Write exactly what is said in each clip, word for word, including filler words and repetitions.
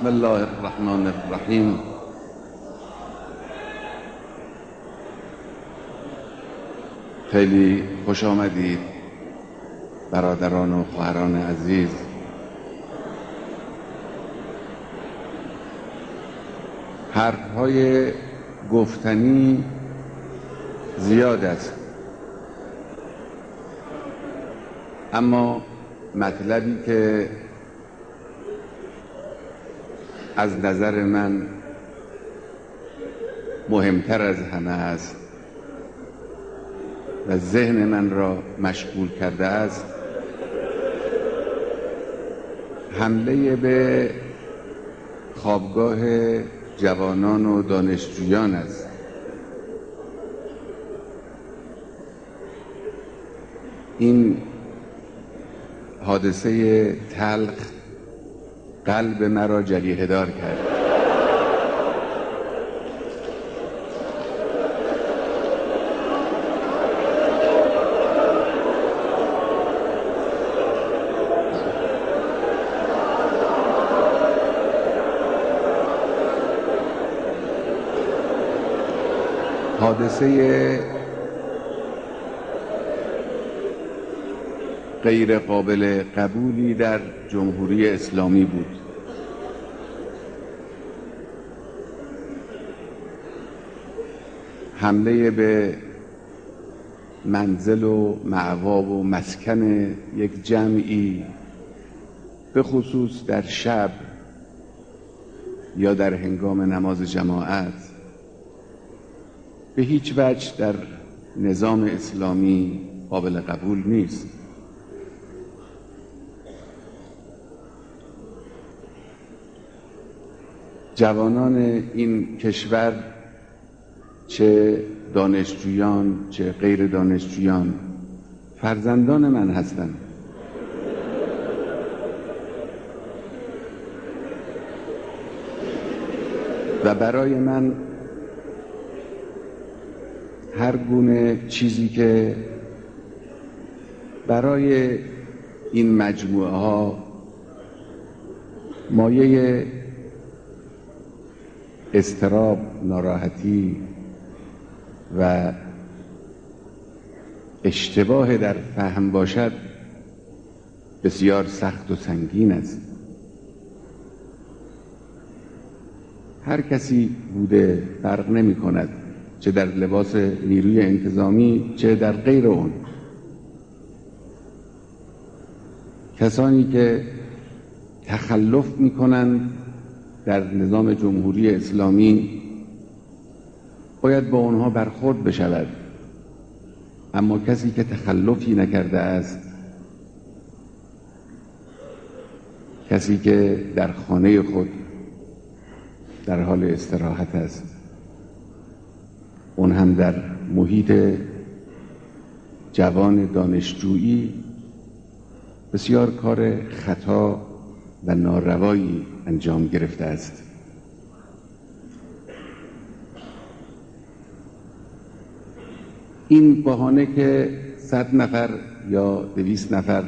بسم الله الرحمن الرحیم. خیلی خوش آمدید برادران و خواهران عزیز. حرف‌های گفتنی زیاد است، اما مطلبی که از نظر من مهمتر از همه است و ذهن من را مشغول کرده است، حمله به خوابگاه جوانان و دانشجویان است. این حادثه تلخ قلب مرا جریحه دار کرد. حادثه غیر قابل قبولی در جمهوری اسلامی بود. حمله به منزل و مأوا و مسکن یک جمعی، به خصوص در شب یا در هنگام نماز جماعت، به هیچ وجه در نظام اسلامی قابل قبول نیست. جوانان این کشور، چه دانشجویان چه غیر دانشجویان، فرزندان من هستند. و برای من هر گونه چیزی که برای این مجموعه ها مایه اضطراب، ناراحتی و اشتباه در فهم باشد، بسیار سخت و سنگین است. هر کسی بوده، فرق نمی کند، چه در لباس نیروی انتظامی چه در غیر اون. کسانی که تخلف می کنند در نظام جمهوری اسلامی باید با آنها برخورد بشود، اما کسی که تخلفی نکرده است، کسی که در خانه خود در حال استراحت است، اون هم در محیط جوان دانشجویی، بسیار کار خطا و ناروایی انجام گرفته است. این بهانه که صد نفر یا دویست نفر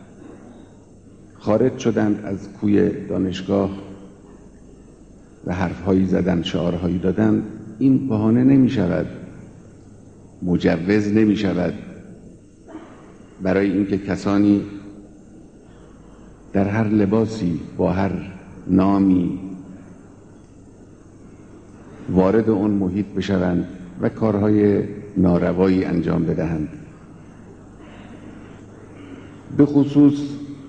خارج شدند از کوی دانشگاه و حرفهایی زدند، شعارهایی دادند، این بهانه نمی شود، مجوز نمی شود برای اینکه کسانی در هر لباسی با هر نامی وارد اون محیط بشوند و کارهای ناروایی انجام بدهند. به خصوص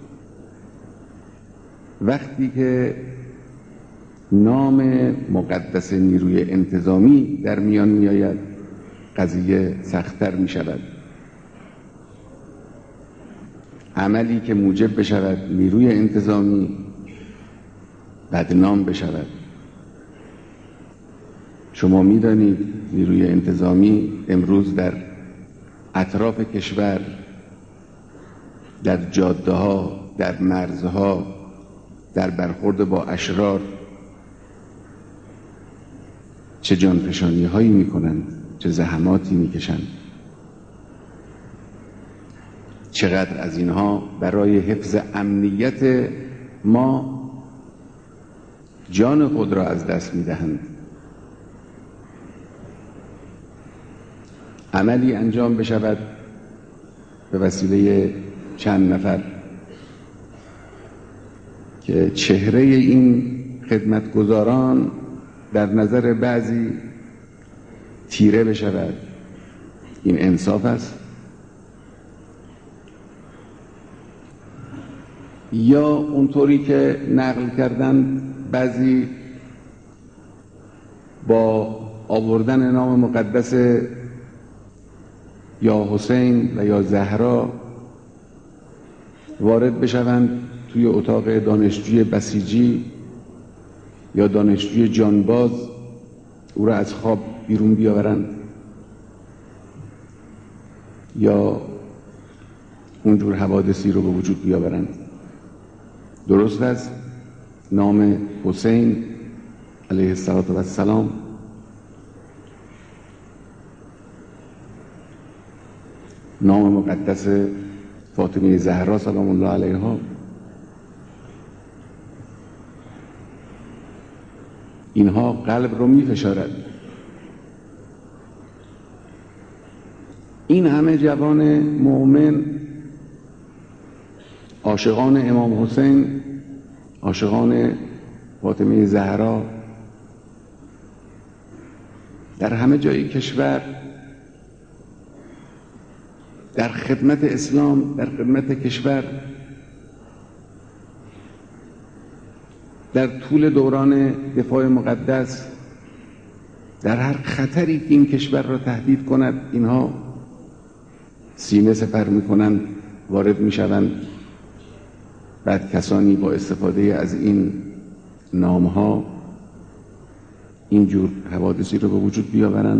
وقتی که نام مقدس نیروی انتظامی در میان می آید، قضیه سخت‌تر می شود. عملی که موجب بشود نیروی انتظامی بدنام بشود. شما می دانید نیروی انتظامی امروز در اطراف کشور، در جاده ها، در مرزها، در برخورد با اشرار چه جانفشانی هایی می کنند، چه زحماتی می کشند. چقدر از اینها برای حفظ امنیت ما جان خود را از دست می‌دهند. عملی انجام بشود به وسیله چند نفر که چهره این خدمتگزاران در نظر بعضی تیره بشود، این انصاف است؟ یا اونطوری که نقل کردن بعضی با آوردن نام مقدس یا حسین و یا زهرا وارد بشوند توی اتاق دانشجوی بسیجی یا دانشجوی جانباز، او را از خواب بیرون بیاورند یا اونجور حوادثی رو به وجود بیاورند. درست است نام حسین علیه السلام نام مقدس فاطمه زهرا سلام الله علیها، اینها قلب رو می فشارد. این همه جوان مؤمن، عاشقان امام حسین، عاشقان فاطمه زهرا، در همه جای کشور در خدمت اسلام، در خدمت کشور، در طول دوران دفاع مقدس، در هر خطری که این کشور را تهدید کند، اینها سینه سپر میکنند، وارد میشوند. بعد کسانی با استفاده از این نامها اینجور حوادثی رو به وجود بیاورند.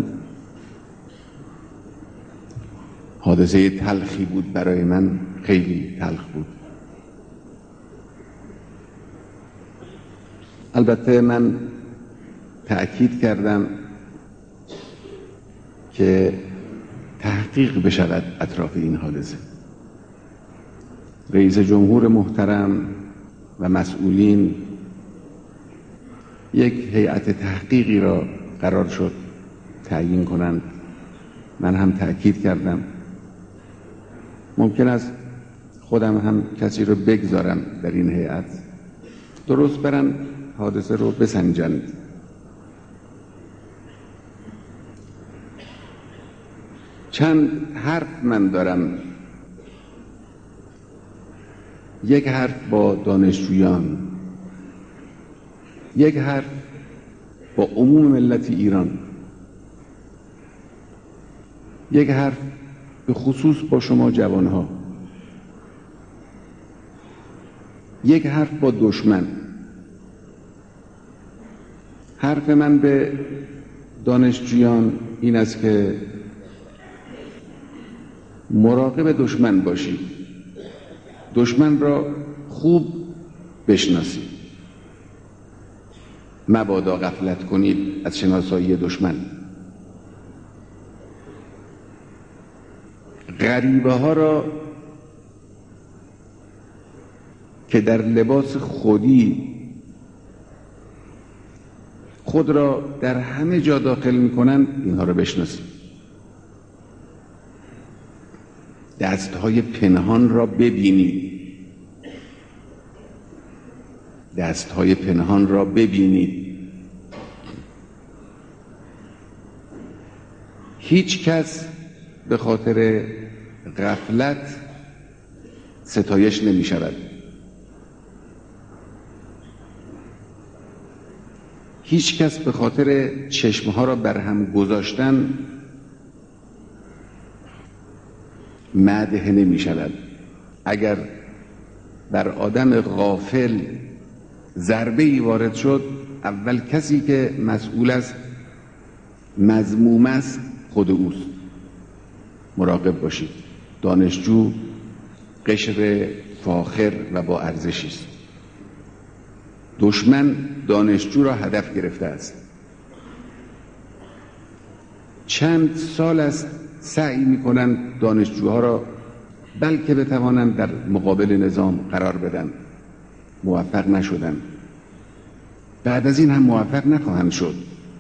حادثه تلخی بود برای من، خیلی تلخ بود. البته من تأکید کردم که تحقیق بشود اطراف این حادثه. رئیس جمهور محترم و مسئولین یک هیئت تحقیقی را قرار شد تعیین کنند. من هم تأکید کردم ممکن است خودم هم کسی رو بگذارم در این هیئت، درست برن حادثه رو بسنجند. چند حرف من دارم. یک حرف با دانشجویان، یک حرف با عموم ملت ایران، یک حرف به خصوص با شما جوانها، یک حرف با دشمن. حرف من به دانشجویان این است که مراقب دشمن باشید، دشمن را خوب بشناسید، مبادا غفلت کنید از شناسایی دشمن. غریبه ها را که در لباس خودی خود را در همه جا داخل می‌کنند، اینها را بشناسید. دستهای پنهان را ببینید، دستهای پنهان را ببینید. هیچ کس به خاطر غفلت ستایش نمی شود. هیچ کس به خاطر چشمها را بر هم گذاشتن مدح نمی شود. اگر بر آدم غافل ضربه ای وارد شد، اول کسی که مسئول است، مذموم است، خود اوست. مراقب باشید. دانشجو قشر فاخر و با ارزشی است. دشمن دانشجو را هدف گرفته است. چند سال است سعی می‌کنند دانشجوها را بلکه بتوانند در مقابل نظام قرار بدن، موفق نشدند. بعد از این هم موفق نخواهند شد.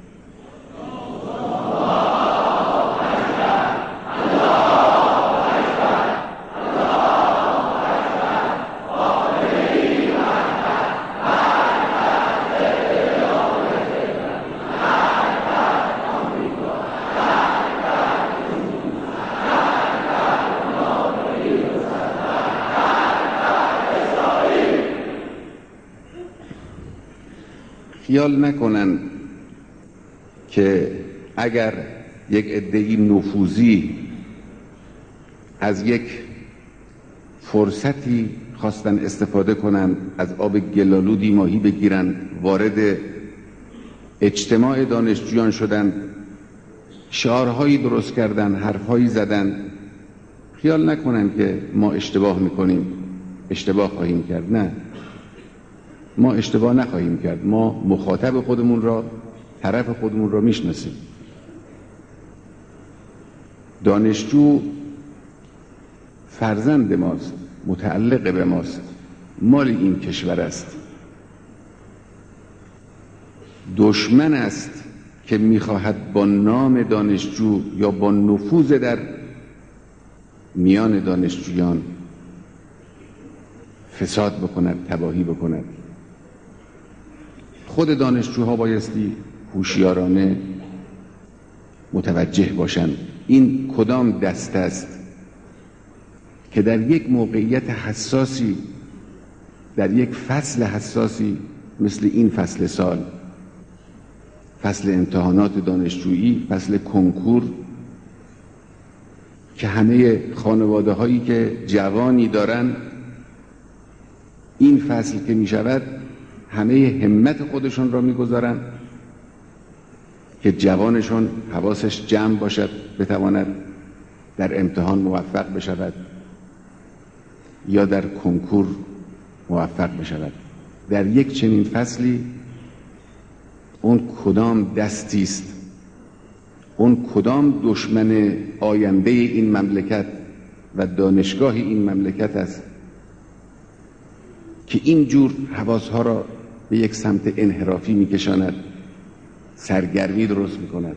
خیال نکنن که اگر یک عده‌ای نفوذی از یک فرصتی خواستن استفاده کنند، از آب گلالودی ماهی بگیرن، وارد اجتماع دانشجویان شدند، شعارهایی درست کردن، حرفهایی زدن، خیال نکنن که ما اشتباه میکنیم، اشتباه خواهیم کرد. نه، ما اشتباه نخواهیم کرد. ما مخاطب خودمون را، طرف خودمون را میشناسیم. دانشجو فرزند ماست، متعلق به ماست، مال این کشور است. دشمن است که میخواهد با نام دانشجو یا با نفوذ در میان دانشجویان فساد بکند، تباهی بکند. خود دانشجوها بایستی هوشیارانه متوجه باشند این کدام دسته است که در یک موقعیت حساسی، در یک فصل حساسی مثل این فصل سال، فصل امتحانات دانشجویی، فصل کنکور، که همه خانواده هایی که جوانی دارن، این فصل که می شود همه همت خودشون را میگذارن که جوانشون حواسش جمع باشد، بتواند در امتحان موفق بشود یا در کنکور موفق بشود. در یک چنین فصلی اون کدام دستی است، اون کدام دشمن آینده این مملکت و دانشگاه این مملکت است که اینجور حواسها را به یک سمت انحرافی میکشاند، سرگرمی درست میکند،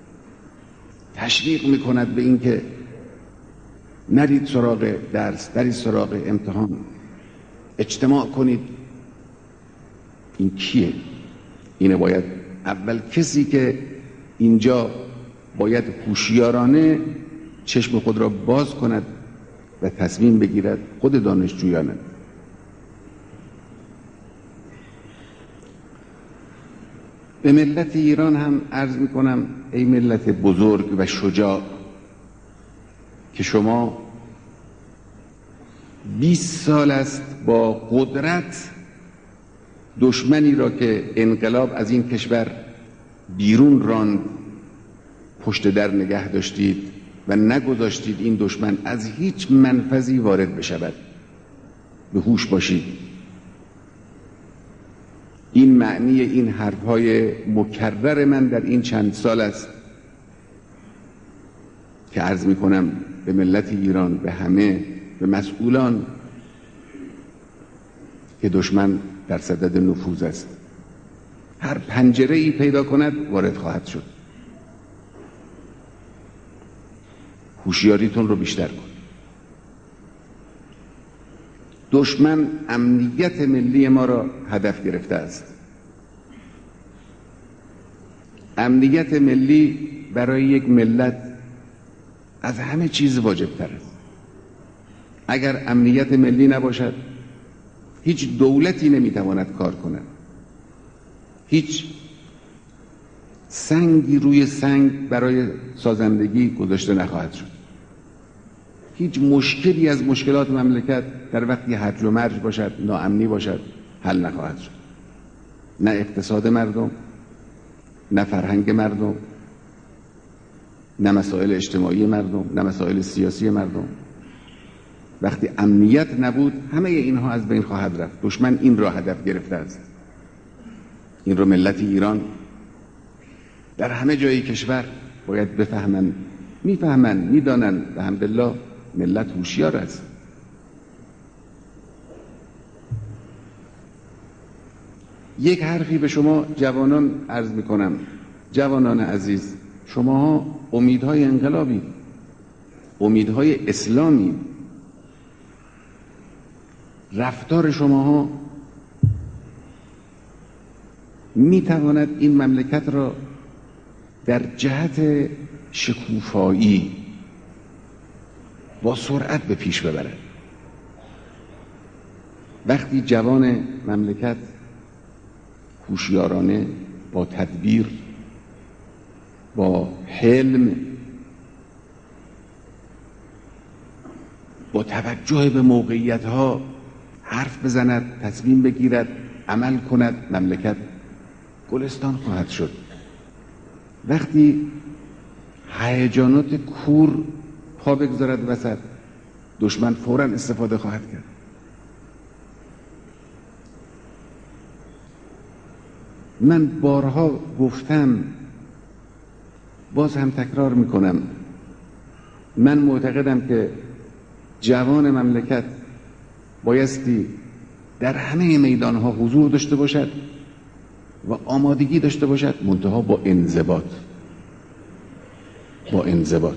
تشویق میکند به اینکه نرید سراغ درس، نرید سراغ امتحان، اجتماع کنید. این کیه؟ اینه باید اول کسی که اینجا باید هوشیارانه چشم خود را باز کند و تصمیم بگیرد خود دانشجویانه. به ملت ایران هم عرض میکنم ای ملت بزرگ و شجاع که شما بیست سال است با قدرت دشمنی را که انقلاب از این کشور بیرون راند پشت در نگه داشتید و نگذاشتید این دشمن از هیچ منفذی وارد بشود. به هوش باشید. این معنی این حرفهای مکرر من در این چند سال است که عرض می کنم به ملت ایران، به همه، به مسئولان که دشمن در صدد نفوذ است. هر پنجره ای پیدا کند وارد خواهد شد. هوشیاریتون رو بیشتر کن. دشمن امنیت ملی ما را هدف گرفته است. امنیت ملی برای یک ملت از همه چیز واجب تر است. اگر امنیت ملی نباشد هیچ دولتی نمیتواند کار کند. هیچ سنگی روی سنگ برای سازندگی گذاشته نخواهد شد. هیچ مشکلی از مشکلات مملکت در وقتی هرج و مرج باشد، ناامنی باشد، حل نخواهد شد. نه اقتصاد مردم، نه فرهنگ مردم، نه مسائل اجتماعی مردم، نه مسائل سیاسی مردم. وقتی امنیت نبود همه اینها از بین خواهد رفت. دشمن این را هدف گرفته است. این رو ملت ایران در همه جای کشور باید بفهمند، میفهمند، میدانند. الحمدلله ملت هوشیار است. یک حرفی به شما جوانان عرض میکنم. جوانان عزیز، شما امیدهای انقلابی، امیدهای اسلامی. رفتار شما میتواند این مملکت را در جهت شکوفایی با سرعت به پیش ببرد. وقتی جوان مملکت هوشیارانه، با تدبیر، با حلم، با توجه به موقعیت‌ها حرف بزند، تصمیم بگیرد، عمل کند، مملکت گلستان خواهد شد. وقتی هیجانات کور پا بگذارد وسط، دشمن فوراً استفاده خواهد کرد. من بارها گفتم، باز هم تکرار میکنم، من معتقدم که جوان مملکت بایستی در همه میدانها حضور داشته باشد و آمادگی داشته باشد، منتها با انضباط. با انضباط.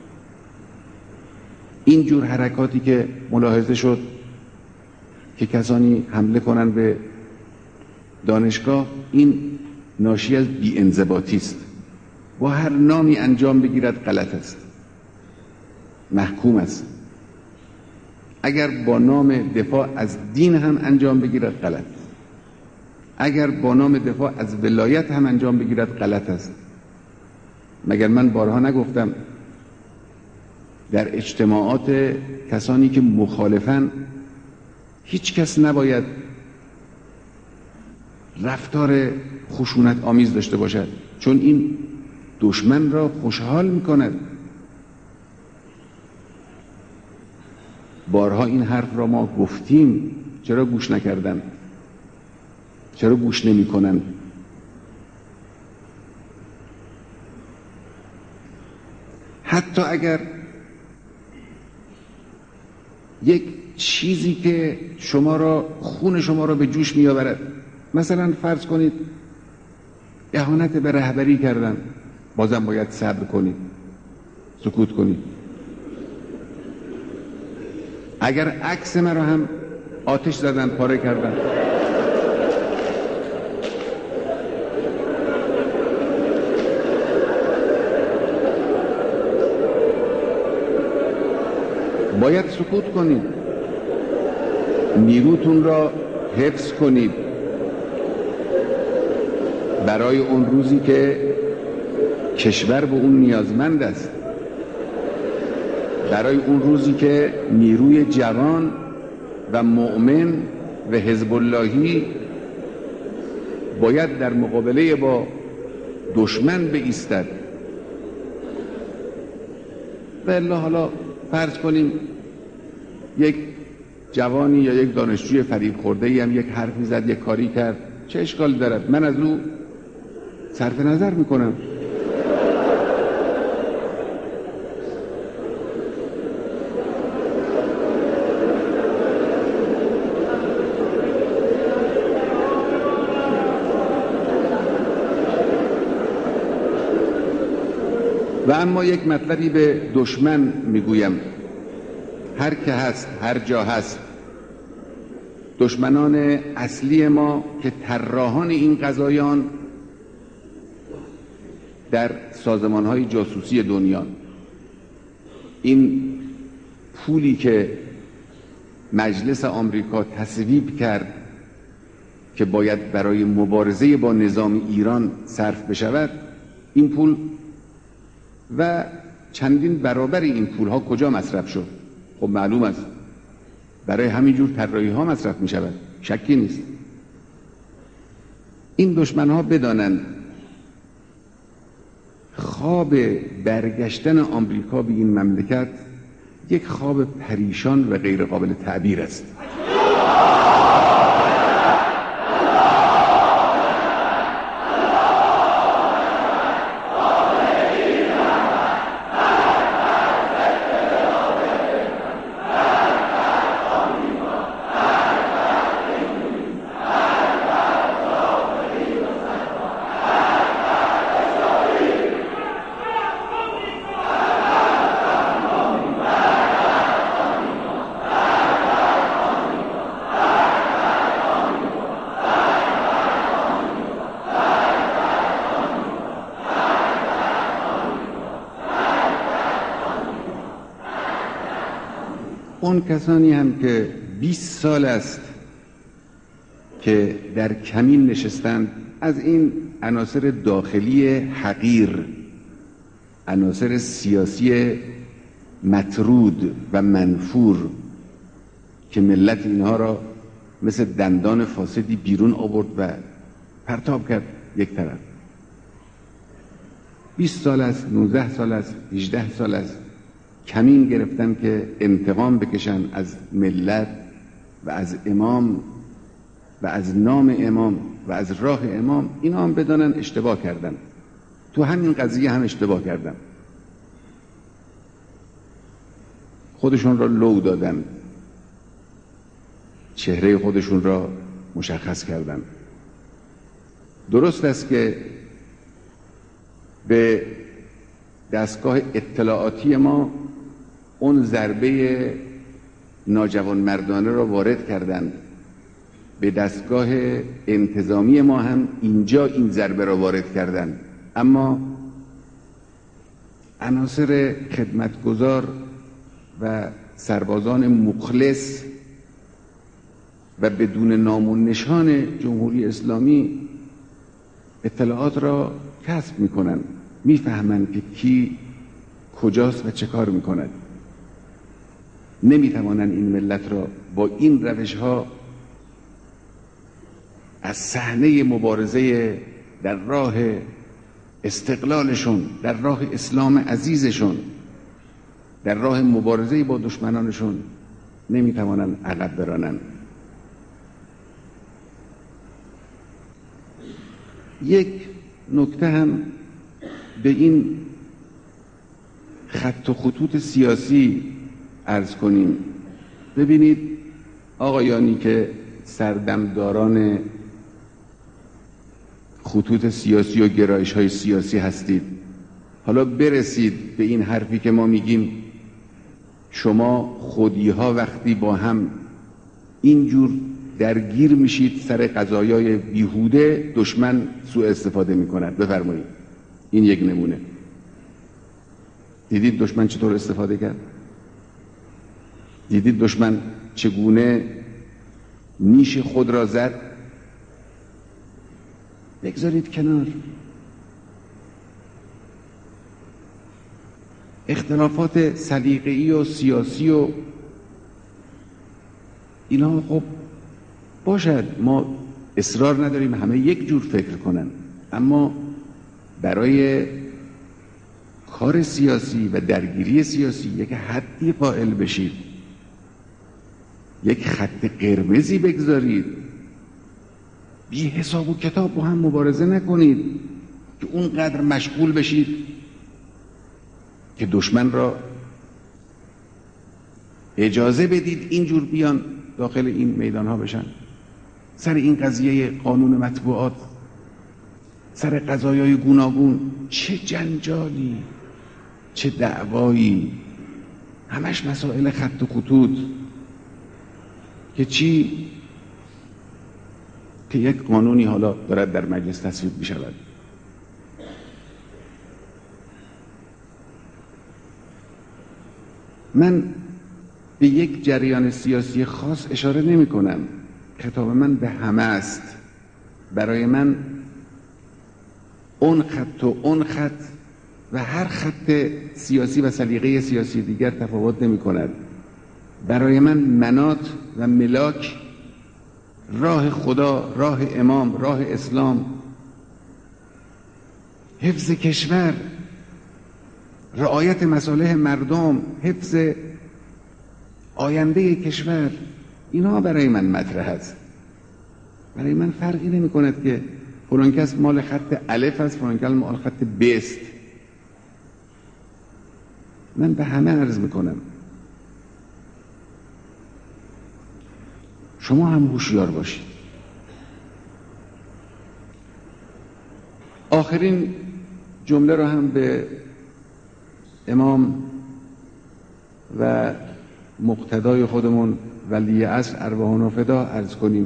این جور حرکاتی که ملاحظه شد که کسانی حمله کنن به دانشگاه، این ناشی از بی‌انضباطی است. با هر نامی انجام بگیرد غلط است، محکوم است. اگر با نام دفاع از دین هم انجام بگیرد غلط، اگر با نام دفاع از ولایت هم انجام بگیرد غلط است. مگر من بارها نگفتم در اجتماعات کسانی که مخالفن هیچ کس نباید رفتار خشونت آمیز داشته باشد، چون این دشمن را خوشحال میکند. بارها این حرف را ما گفتیم، چرا گوش نکردن؟ چرا گوش نمی کنن؟ حتی اگر یک چیزی که شما را، خون شما را به جوش می آورد، مثلا فرض کنید اهانت به رهبری کردن، بازم باید صبر کنید، سکوت کنید. اگر عکس مرا هم آتش زدن، پاره کردن، باید سکوت کنید، نیروتون را حفظ کنید برای اون روزی که کشور به اون نیازمند است، برای اون روزی که نیروی جوان و مؤمن و حزب اللهی باید در مقابله با دشمن بایستد. و الا حالا فرض کنیم یک جوانی یا یک دانشجوی فریب خورده ای هم یک حرفی زد، یک کاری کرد، چه اشکال دارد؟ من از او صرف نظر میکنم. و اما یک مطلبی به دشمن میگویم، هر که هست، هر جا هست، دشمنان اصلی ما که طراحان این قضایان در سازمان‌های جاسوسی دنیا، این پولی که مجلس آمریکا تصویب کرد که باید برای مبارزه با نظام ایران صرف بشود، این پول و چندین برابر این پول ها کجا مصرف شد؟ خب معلوم است برای همینجور طراحی ها مصرف می شود، شکی نیست. این دشمن ها بدانند خواب برگشتن آمریکا به این مملکت یک خواب پریشان و غیر قابل تعبیر است. اون کسانی هم که بیست سال است که در کمین نشستند، از این عناصر داخلی حقیر، عناصر سیاسی مطرود و منفور که ملت اینها را مثل دندان فاسدی بیرون آورد و پرتاب کرد یک طرف. بیست سال است، نوزده سال است، هجده سال است کمین گرفتن که انتقام بکشن از ملت و از امام و از نام امام و از راه امام. اینا هم بدانن اشتباه کردن، تو همین قضیه هم اشتباه کردن، خودشون را لو دادن، چهره خودشون را مشخص کردن. درست است که به دستگاه اطلاعاتی ما اون ضربه ناجوانمردانه را وارد کردند، به دستگاه انتظامی ما هم اینجا این ضربه را وارد کردند، اما عناصر خدمتگزار و سربازان مخلص و بدون نام و نشان جمهوری اسلامی اطلاعات را کسب میکنند، میفهمند که کی کجاست و چه کار میکند. نمیتوانند این ملت را با این روش ها از صحنه مبارزه در راه استقلالشون، در راه اسلام عزیزشون، در راه مبارزه با دشمنانشون نمیتوانند عقب برانند. یک نکته هم به این خط و خطوط سیاسی عرض کنیم. ببینید آقایانی که سردمداران خطوط سیاسی و گرایش های سیاسی هستید، حالا برسید به این حرفی که ما میگیم شما خودی ها وقتی با هم اینجور درگیر میشید سر قضایای بیهوده، دشمن سوء استفاده میکند. بفرمایید این یک نمونه. دیدید دشمن چطور استفاده کرد؟ دیدید دشمن چگونه نیش خود را زد؟ بگذارید کنار اختلافات سلیقه‌ای و سیاسی و اینا. خب باشد، ما اصرار نداریم همه یک جور فکر کنن، اما برای کار سیاسی و درگیری سیاسی یک حدی قائل بشید، یک خط قرمزی بگذارید، بی حساب و کتاب با هم مبارزه نکنید که اونقدر مشغول بشید که دشمن را اجازه بدید اینجور بیان داخل این میدان ها بشن، سر این قضیه قانون مطبوعات، سر قضایای گوناگون. چه جنجالی، چه دعوایی، همش مسائل خط و خطوط که چی؟ که یک قانونی حالا دارد در مجلس تصویب می شود. من به یک جریان سیاسی خاص اشاره نمی کنم، خطاب من به همه است. برای من اون خط و اون خط و هر خط سیاسی و سلیقه سیاسی دیگر تفاوت نمی کند. برای من مناط و ملاک راه خدا، راه امام، راه اسلام، حفظ کشور، رعایت مصالح مردم، حفظ آینده کشور، اینا برای من مطرح است. برای من فرقی نمی کند که فلان کس مال خط الف است، فلان کس مال خط ب است. من به همه عرض میکنم شما هم هوشیار باشید. آخرین جمله را هم به امام و مقتدای خودمون ولی عصر ارواحنا فدا عرض کنیم.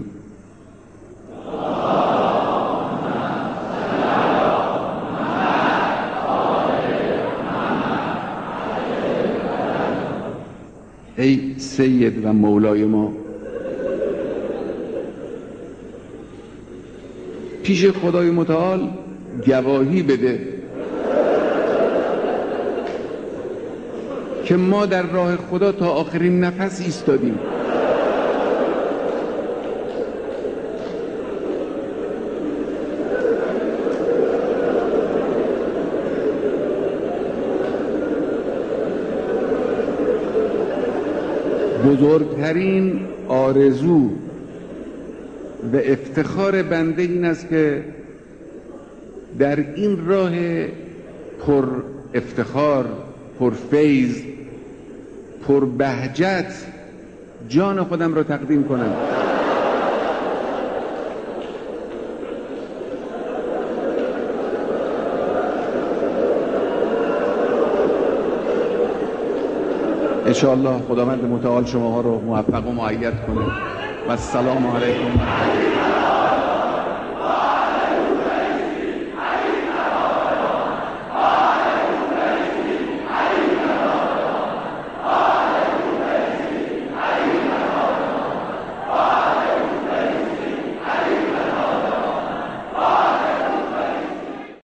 ای سید و مولای ما، پیش خدای متعال گواهی بده که ما در راه خدا تا آخرین نفس ایستادیم. بزرگترین آرزو و افتخار بنده این است که در این راه پر افتخار، پر فیض، پر بهجت جان خودم را تقدیم کنم. انشاءالله خداوند متعال شماها رو موفق و مؤید کنه و السلام علیکم و رحمت الله.